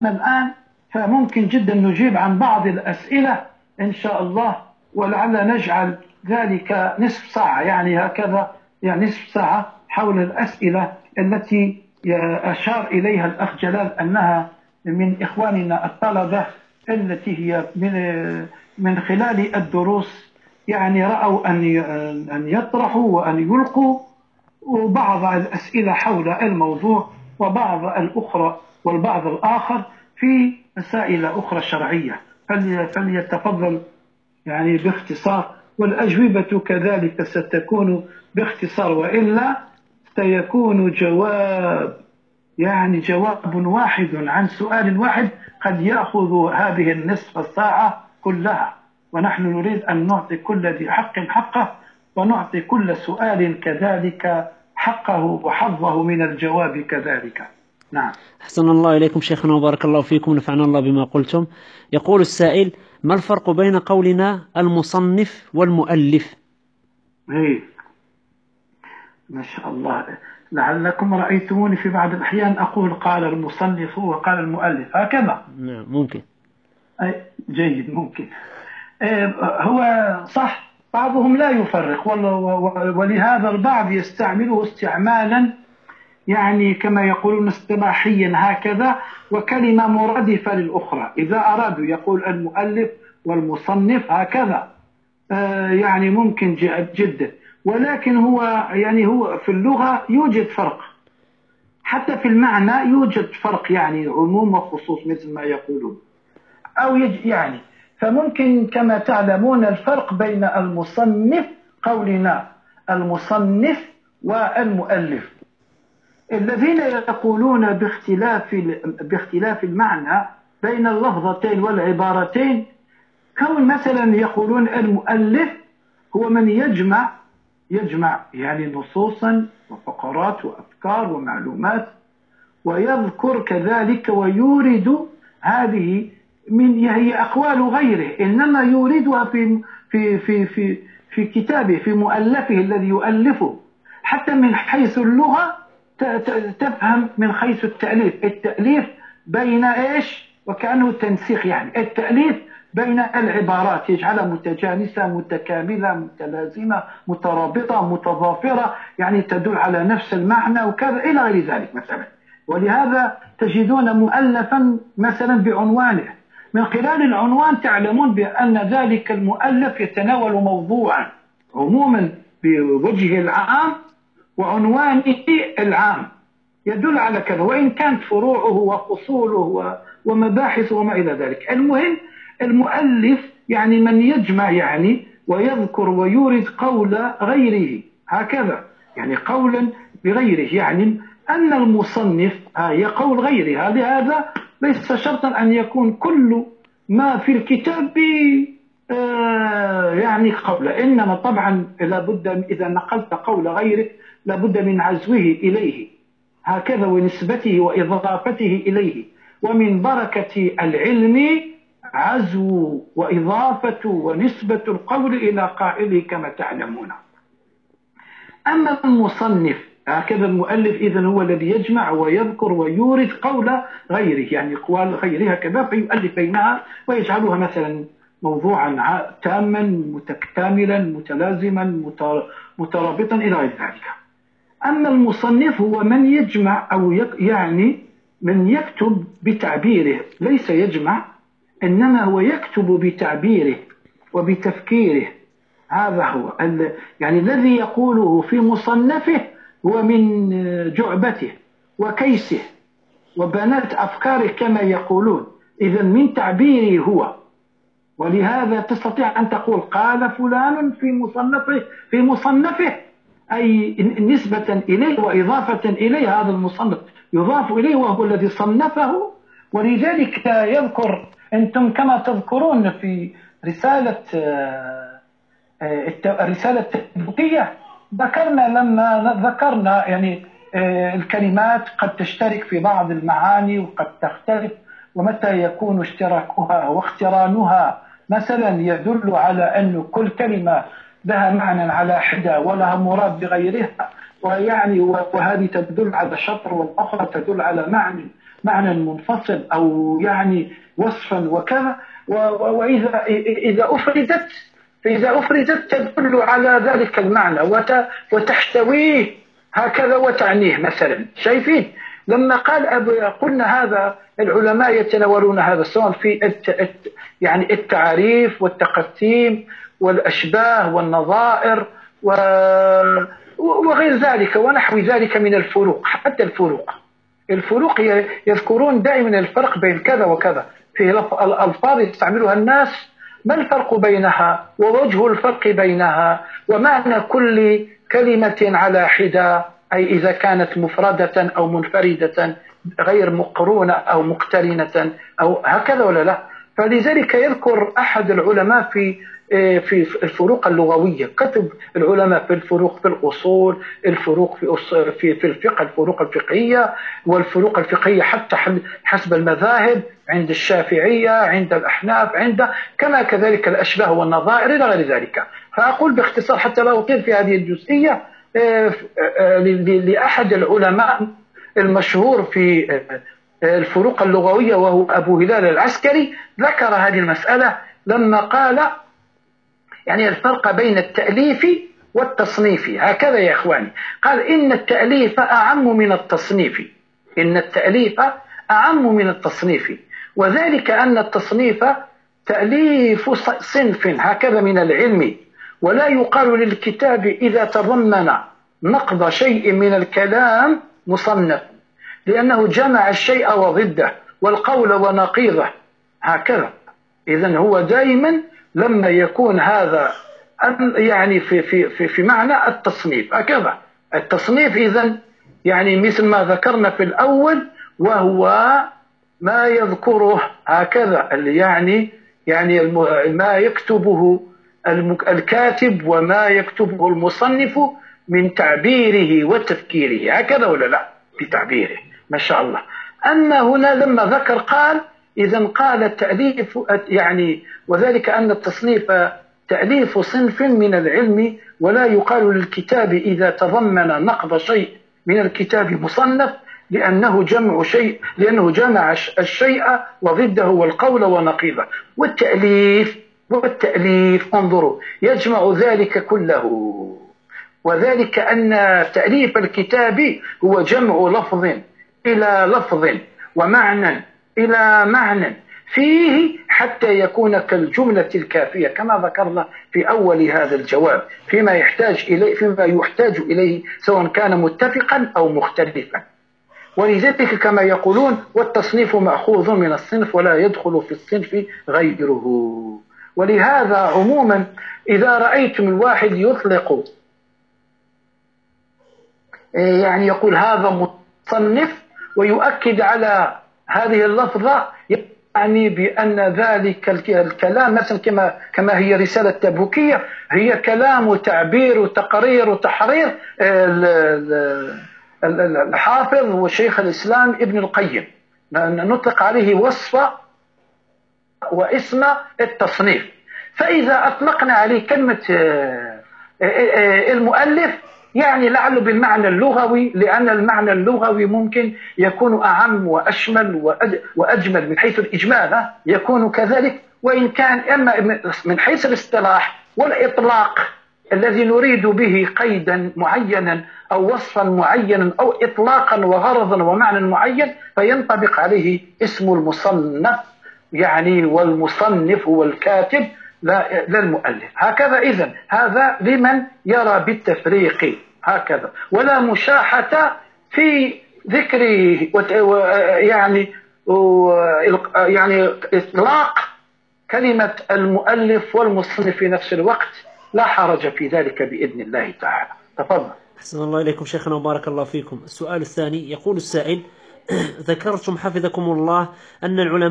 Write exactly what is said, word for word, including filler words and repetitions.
الآن، فممكن جدا نجيب عن بعض الأسئلة إن شاء الله، ولعل نجعل ذلك نصف ساعة، يعني هكذا، يعني نصف ساعة حول الأسئلة التي أشار إليها الأخ جلال أنها من إخواننا الطلبة، التي هي من من خلال الدروس يعني رأوا أن أن يطرحوا وأن يلقوا بعض الأسئلة حول الموضوع، وبعض الأخرى والبعض الآخر في مسائل أخرى شرعية. فليتفضل يعني باختصار، والأجوبة كذلك ستكون باختصار، وإلا سيكون جواب يعني جواب واحد عن سؤال واحد قد يأخذ هذه النصف ساعة كلها، ونحن نريد أن نعطي كل ذي حق حقه، ونعطي كل سؤال كذلك حقه وحظه من الجواب كذلك. نعم. أحسن الله إليكم شيخنا وبارك الله فيكم ونفعنا الله بما قلتم. يقول السائل: ما الفرق بين قولنا المصنف والمؤلف؟ هي. ما شاء الله، لعلكم رأيتموني في بعض الأحيان أقول قال المصنف وقال المؤلف هكذا. نعم ممكن. أي جيد، ممكن. هو صح، بعضهم لا يفرق، ولهذا البعض يستعمله استعمالا يعني كما يقولون اصطلاحيا هكذا، وكلمة مرادفة للأخرى. إذا أرادوا يقول المؤلف والمصنف هكذا يعني ممكن جدا، ولكن هو يعني هو في اللغة يوجد فرق، حتى في المعنى يوجد فرق، يعني عموم وخصوص مثل ما يقولون، أو يعني فممكن كما تعلمون الفرق بين المصنف، قولنا المصنف والمؤلف، الذين يقولون باختلاف باختلاف المعنى بين اللفظتين والعبارتين، كون مثلا يقولون المؤلف هو من يجمع يجمع يعني نصوصا وفقرات وأفكار ومعلومات، ويذكر كذلك ويورد هذه من هي أقوال غيره، إنما يوردها في في في في في كتابه، في مؤلفه الذي يؤلفه، حتى من حيث اللغة تفهم من حيث التأليف. التأليف بين إيش؟ وكأنه تنسيق، يعني التأليف بين العبارات يجعلها متجانسة متكاملة متلازمة مترابطة متضافرة، يعني تدل على نفس المعنى وكذا إلى غير ذلك مثلا. ولهذا تجدون مؤلفا مثلا بعنوانه، من خلال العنوان تعلمون بأن ذلك المؤلف يتناول موضوعا عموما بوجهه العام وعنوانه العام يدل على كذا، وإن كانت فروعه وفصوله ومباحثه وما إلى ذلك. المهم المؤلف يعني من يجمع يعني ويذكر ويورد قول غيره هكذا، يعني قولا بغيره، يعني أن المصنف يقول غيره. لهذا ليس شرطا أن يكون كل ما في الكتاب يعني قول، إنما طبعا لابد إذا نقلت قول غيرك لابد من عزوه إليه هكذا، ونسبته وإضافته إليه، ومن بركة العلم عزو وإضافة ونسبة القول إلى قائله كما تعلمون. أما المصنف هكذا المؤلف إذن هو الذي يجمع ويذكر ويورد قول غيره، يعني أقوال غيره هكذا، فيؤلف بينها ويجعلها مثلا موضوعا تاما متكاملا متلازما مترابطا إلى غير ذلك. أما المصنف هو من يجمع أو يعني من يكتب بتعبيره، ليس يجمع إنما هو يكتب بتعبيره وبتفكيره. هذا هو يعني الذي يقوله في مصنفه هو من جعبته وكيسه وبنات أفكاره كما يقولون، إذن من تعبيره هو. ولهذا تستطيع أن تقول قال فلان في مصنفه في مصنفه أي نسبة إليه وإضافة إليه، هذا المصنف يضاف إليه وهو الذي صنفه. ولذلك يذكر أنتم كما تذكرون في رسالة الرسالة التطبيقية، ذكرنا لما ذكرنا يعني الكلمات قد تشترك في بعض المعاني وقد تختلف، ومتى يكون اشتراكها واقترانها مثلا يدل على أن كل كلمة لها معنى على حدة ولها مراد بغيرها، ويعني وهذه تدل على شطر والأخرى تدل على معنى معنى منفصل أو يعني وصفا وكذا، وإذا إذا أفردت فإذا أفردت تدل على ذلك المعنى وتحتويه هكذا وتعنيه. مثلا شايفين لما قال أبو قلنا هذا العلماء يتناولون هذا سواء في الت... يعني التعريف والتقسيم والأشباه والنظائر و... وغير ذلك ونحو ذلك من الفروق. حتى الفروق الفروق يذكرون دائما الفرق بين كذا وكذا في الألفاظ يستعملها الناس، ما الفرق بينها ووجه الفرق بينها ومعنى كل كلمة على حدة، أي إذا كانت مفردة أو منفردة غير مقرونة أو مقترنة أو هكذا ولا لا. فلذلك يذكر أحد العلماء في في الفروق اللغوية، كتب العلماء في الفروق في الأصول، الفروق في في في الفقه، الفروق الفقهية والفروق الفقهية حتى حسب المذاهب عند الشافعية عند الأحناف عند كما كذلك الأشباه والنظائر إلى غير ذلك. فأقول باختصار حتى لا أطيل في هذه الجزئية لأحد العلماء المشهور في الفروق اللغوية وهو أبو هلال العسكري ذكر هذه المسألة لما قال يعني الفرق بين التأليف والتصنيف. هكذا يا إخواني، قال إن التأليف أعم من التصنيف إن التأليف أعم من التصنيف وذلك أن التصنيف تأليف صنف هكذا من العلم، ولا يقال للكتاب إذا تضمن نقض شيء من الكلام مصنف، لأنه جمع الشيء وضده والقول ونقيضه هكذا. إذن هو دائما لما يكون هذا يعني في في في في معنى التصنيف هكذا. التصنيف إذن يعني مثل ما ذكرنا في الأول، وهو ما يذكره هكذا اللي يعني يعني ما يكتبه الكاتب وما يكتبه المصنف من تعبيره وتفكيره هكذا ولا لا بتعبيره ما شاء الله. أما هنا لما ذكر قال إذن قال التأليف يعني وذلك أن التصنيف تأليف صنف من العلم، ولا يقال للكتاب إذا تضمن نقض شيء من الكتاب مصنف، لأنه جمع شيء لأنه جمع الشيء وضده والقول ونقيضه. والتأليف والتأليف انظروا يجمع ذلك كله، وذلك أن تأليف الكتاب هو جمع لفظ إلى لفظ ومعنى إلى معنى فيه حتى يكون كالجملة الكافية كما ذكرنا في أول هذا الجواب فيما يحتاج إليه فيما يحتاج إليه سواء كان متفقا أو مختلفا. ولذلك كما يقولون والتصنيف مأخوذ من الصنف ولا يدخل في الصنف غيره. ولهذا عموما إذا رأيتم الواحد يطلق يعني يقول هذا مصنف ويؤكد على هذه اللفظة، يعني بأن ذلك الكلام مثلا كما كما هي رسالة تبوكية هي كلام وتعبير وتقرير وتحرير الحافظ وشيخ الإسلام ابن القيم، نطلق عليه وصف واسم التصنيف. فإذا أطلقنا عليه كلمة المؤلف يعني لعله بالمعنى اللغوي، لأن المعنى اللغوي ممكن يكون أعم وأشمل وأجمل من حيث الإجمال يكون كذلك، وإن كان أما من حيث الاصطلاح والإطلاق الذي نريد به قيدا معينا أو وصفا معينا أو إطلاقا وغرضا ومعنى معين فينطبق عليه اسم المصنف يعني، والمصنف هو الكاتب لا, لا المؤلف هكذا. إذن هذا لمن يرى بالتفريق هكذا، ولا مشاحة في ذكر يعني يعني إطلاق كلمة المؤلف والمصنف في نفس الوقت، لا حرج في ذلك بإذن الله تعالى. تفضل. أحسن الله إليكم شيخنا وبارك الله فيكم. السؤال الثاني يقول السائل ذكرتم حفظكم الله أن العلماء